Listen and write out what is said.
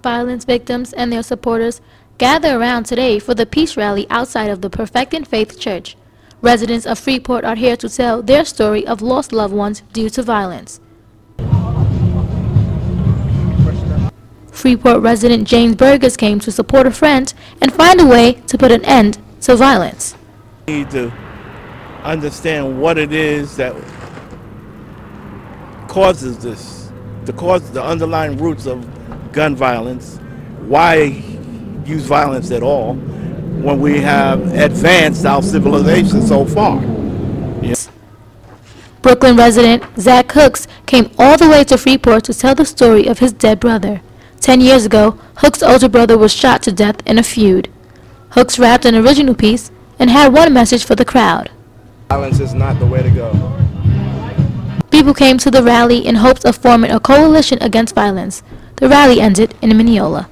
Violence victims and their supporters gather around today for the peace rally outside of the Perfecting Faith Church. Residents of Freeport are here to tell their story of lost loved ones due to violence. Freeport resident James Burgess came to support a friend and find a way to put an end to violence. We need to understand what it is that causes this, the underlying roots of gun violence, why use violence at all when we have advanced our civilization so far. Yes. Brooklyn resident Zach Hooks came all the way to Freeport to tell the story of his dead brother. 10 years ago, Hooks' older brother was shot to death in a feud. Hooks rapped an original piece and had one message for the crowd. Violence is not the way to go. People came to the rally in hopes of forming a coalition against violence. The rally ended in Mineola.